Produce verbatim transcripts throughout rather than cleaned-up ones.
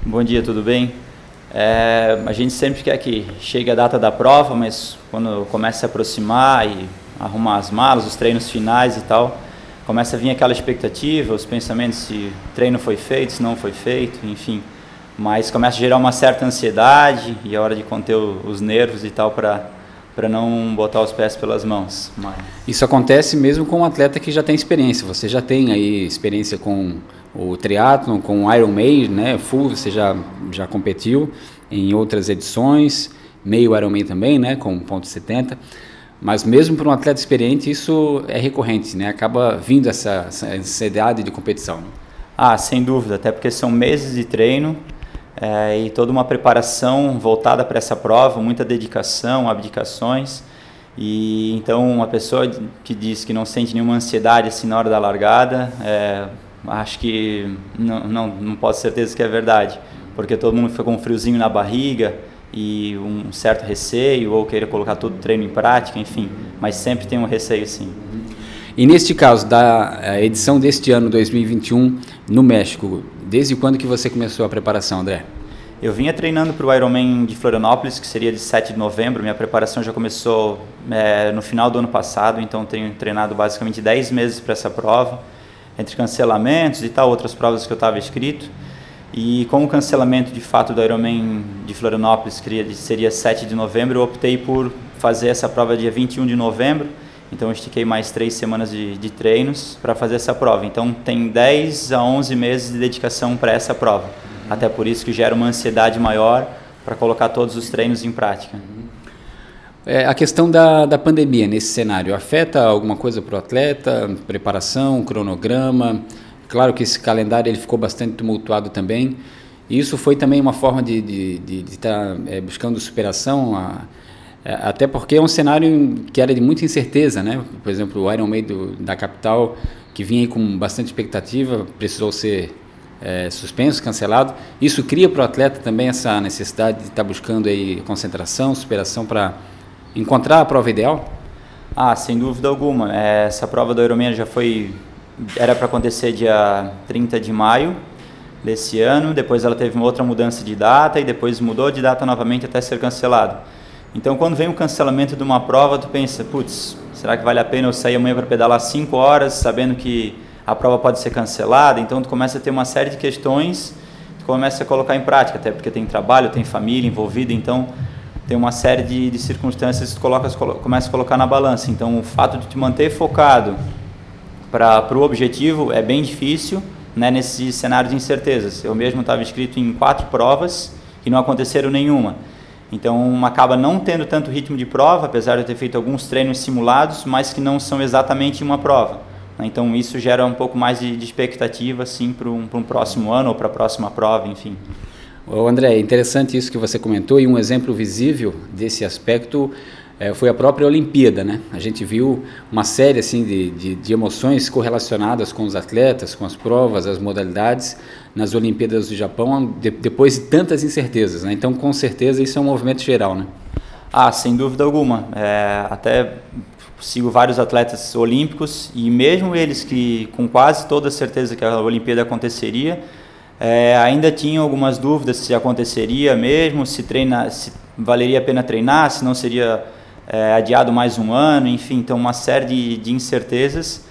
Bom dia, tudo bem? É, a gente sempre quer que chegue a data da prova, mas quando começa a se aproximar e arrumar as malas, os treinos finais e tal, começa a vir aquela expectativa, os pensamentos se o treino foi feito, se não foi feito, enfim. Mas começa a gerar uma certa ansiedade e é hora de conter os nervos e tal para para não botar os pés pelas mãos. Mas... Isso acontece mesmo com um atleta que já tem experiência. Você já tem aí experiência com o triatlon, com o Ironman, né? Full, você já, já competiu em outras edições, meio Ironman também, né? Com ponto setenta. Mas mesmo para um atleta experiente, isso é recorrente, né? Acaba vindo essa, essa ansiedade de competição. Ah, sem dúvida, até porque são meses de treino, É, e toda uma preparação voltada para essa prova, muita dedicação, abdicações. E então uma pessoa que diz que não sente nenhuma ansiedade assim na hora da largada, é, acho que não, não, não posso ter certeza que é verdade, porque todo mundo fica com um friozinho na barriga e um certo receio, ou querer colocar todo o treino em prática, enfim, mas sempre tem um receio sim. E neste caso, da edição deste ano, dois mil e vinte e um, no México, desde quando que você começou a preparação, André? Eu vinha treinando para o Ironman de Florianópolis, que seria de sete de novembro. Minha preparação já começou é, no final do ano passado, então tenho treinado basicamente dez meses para essa prova, entre cancelamentos e tal, outras provas que eu estava inscrito. E com o cancelamento de fato do Ironman de Florianópolis, que seria sete de novembro, eu optei por fazer essa prova dia vinte e um de novembro. Então eu estiquei mais três semanas de, de treinos para fazer essa prova. Então tem dez a onze meses de dedicação para essa prova. Uhum. Até por isso que gera uma ansiedade maior para colocar todos os treinos em prática. Uhum. É, a questão da, da pandemia nesse cenário afeta alguma coisa para o atleta? Preparação, cronograma? Claro que esse calendário ele ficou bastante tumultuado também. Isso foi também uma forma de estar de, de, de tá, é, buscando superação, a, até porque é um cenário que era de muita incerteza, né? Por exemplo, o Ironman do, da capital, que vinha aí com bastante expectativa, precisou ser é, suspenso, cancelado. Isso cria para o atleta também essa necessidade de estar buscando aí concentração, superação para encontrar a prova ideal? Ah, sem dúvida alguma. Essa prova do Ironman já foi, era para acontecer dia trinta de maio desse ano, depois ela teve uma outra mudança de data e depois mudou de data novamente até ser cancelado. Então, quando vem o cancelamento de uma prova, tu pensa, putz, será que vale a pena eu sair amanhã para pedalar cinco horas, sabendo que a prova pode ser cancelada? Então, tu começa a ter uma série de questões, tu começa a colocar em prática, até porque tem trabalho, tem família envolvida, então tem uma série de, de circunstâncias que tu coloca, começa a colocar na balança. Então, o fato de te manter focado para o objetivo é bem difícil, né, nesse cenário de incertezas. Eu mesmo estava inscrito em quatro provas e não aconteceram nenhuma. Então, acaba não tendo tanto ritmo de prova, apesar de eu ter feito alguns treinos simulados, mas que não são exatamente uma prova. Então, isso gera um pouco mais de, de expectativa assim, para um, para um próximo ano ou para a próxima prova, enfim. Ô André, é interessante isso que você comentou, e um exemplo visível desse aspecto é, foi a própria Olimpíada, né? A gente viu uma série assim, de, de, de emoções correlacionadas com os atletas, com as provas, as modalidades, nas Olimpíadas do Japão, de, depois de tantas incertezas, né? Então, com certeza, isso é um movimento geral, né? Ah, sem dúvida alguma. É, até sigo vários atletas olímpicos e mesmo eles que, com quase toda certeza que a Olimpíada aconteceria, é, ainda tinham algumas dúvidas se aconteceria mesmo, se, treina, se valeria a pena treinar, se não seria é, adiado mais um ano, enfim, então uma série de, de incertezas.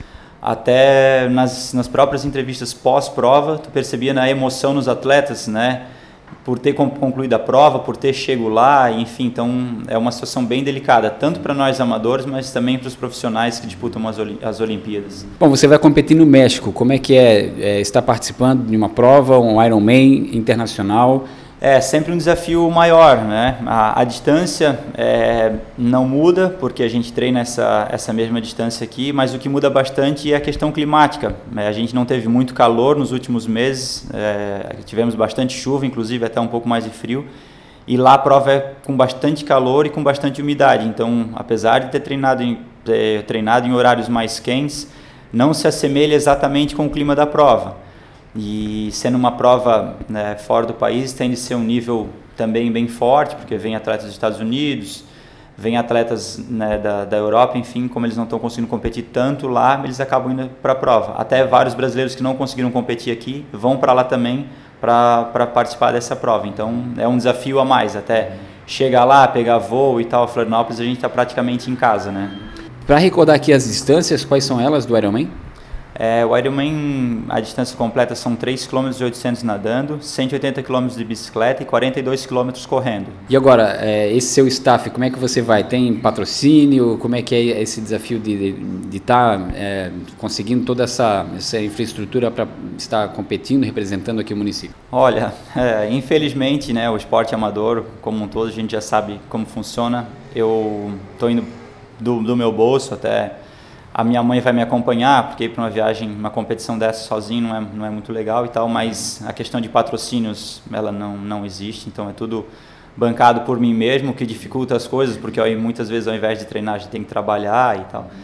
Até nas, nas próprias entrevistas pós-prova, tu percebia na emoção nos atletas, né? Por ter concluído a prova, por ter chego lá, enfim, então é uma situação bem delicada, tanto para nós amadores, mas também para os profissionais que disputam as, as Olimpíadas. Bom, você vai competir no México, como é que é, é estar participando de uma prova, um Ironman internacional? É sempre um desafio maior, né? A, a distância é, não muda, porque a gente treina essa, essa mesma distância aqui, mas o que muda bastante é a questão climática. A gente não teve muito calor nos últimos meses, é, tivemos bastante chuva, inclusive até um pouco mais de frio, e lá a prova é com bastante calor e com bastante umidade. Então, apesar de ter treinado em, ter treinado em horários mais quentes, não se assemelha exatamente com o clima da prova. E sendo uma prova, né, fora do país, tem de ser um nível também bem forte, porque vem atletas dos Estados Unidos, vem atletas, né, da, da Europa, enfim, como eles não estão conseguindo competir tanto lá, eles acabam indo para a prova. Até vários brasileiros que não conseguiram competir aqui vão para lá também para participar dessa prova. Então é um desafio a mais, até chegar lá, pegar voo e tal. Florianópolis a gente está praticamente em casa, né? Para recordar aqui as distâncias, quais são elas do Ironman? É, o Ironman, a distância completa são três vírgula oitocentos quilômetros nadando, cento e oitenta quilômetros de bicicleta e quarenta e dois quilômetros correndo. E agora, é, esse seu staff, como é que você vai? Tem patrocínio? Como é que é esse desafio de estar de, de tá, é, conseguindo toda essa, essa infraestrutura para estar competindo, representando aqui o município? Olha, é, infelizmente, né, o esporte amador, como um todo, a gente já sabe como funciona. Eu estou indo do, do meu bolso até... A minha mãe vai me acompanhar, porque ir para uma viagem, uma competição dessa sozinho não é, não é muito legal e tal, mas a questão de patrocínios, ela não, não existe, então é tudo bancado por mim mesmo, o que dificulta as coisas, porque ó, muitas vezes ao invés de treinar a gente tem que trabalhar e tal.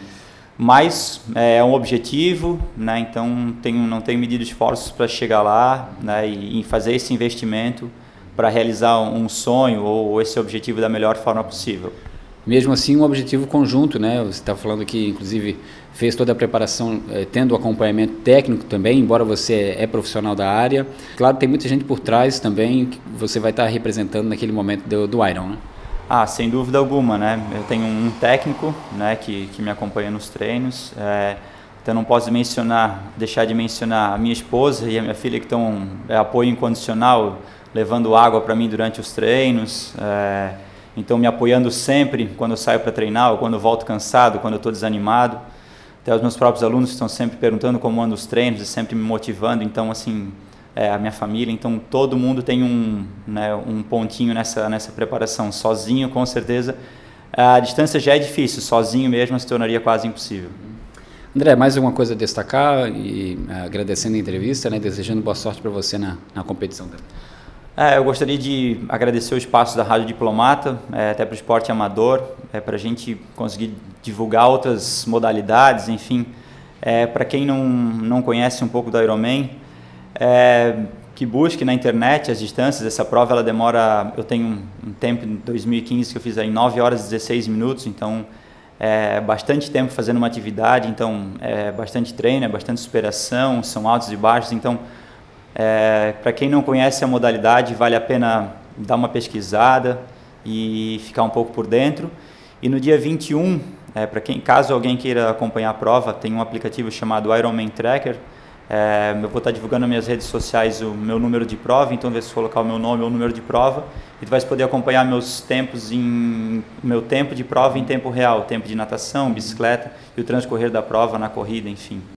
Mas é, é um objetivo, né, então tenho, não tenho medido esforços para chegar lá, né, e, e fazer esse investimento para realizar um sonho ou esse objetivo da melhor forma possível. Mesmo assim, um objetivo conjunto, né? Você está falando que, inclusive, fez toda a preparação eh, tendo acompanhamento técnico também, embora você é profissional da área. Claro, tem muita gente por trás também que você vai estar representando naquele momento do, do Iron, né? Ah, sem dúvida alguma, né? Eu tenho um técnico, né, que, que me acompanha nos treinos. É, então não posso mencionar, deixar de mencionar a minha esposa e a minha filha que estão é, apoio incondicional, levando água para mim durante os treinos. É, Então, me apoiando sempre quando eu saio para treinar, ou quando eu volto cansado, quando eu estou desanimado. Até os meus próprios alunos estão sempre perguntando como andam os treinos e sempre me motivando. Então, assim, é, a minha família, então todo mundo tem um, né, um pontinho nessa, nessa preparação. Sozinho, com certeza, a distância já é difícil. Sozinho mesmo se tornaria quase impossível. André, mais alguma coisa a destacar? E agradecendo a entrevista, né, desejando boa sorte para você na, na competição também. É, eu gostaria de agradecer o espaço da Rádio Diplomata, é, até para o esporte amador, é, para a gente conseguir divulgar outras modalidades, enfim. É, para quem não, não conhece um pouco do Ironman, é, que busque na internet as distâncias. Essa prova ela demora, eu tenho um, um tempo em dois mil e quinze que eu fiz em nove horas e dezesseis minutos, então é bastante tempo fazendo uma atividade, então é bastante treino, é bastante superação, são altos e baixos, então... É, para quem não conhece a modalidade, vale a pena dar uma pesquisada e ficar um pouco por dentro. E no dia vinte e um, é, para quem, caso alguém queira acompanhar a prova, tem um aplicativo chamado Ironman Tracker. É, eu vou estar divulgando nas minhas redes sociais o meu número de prova, então se colocar o meu nome ou o número de prova, e tu vai poder acompanhar meus tempos em meu tempo de prova em tempo real, tempo de natação, bicicleta e o transcorrer da prova na corrida, enfim.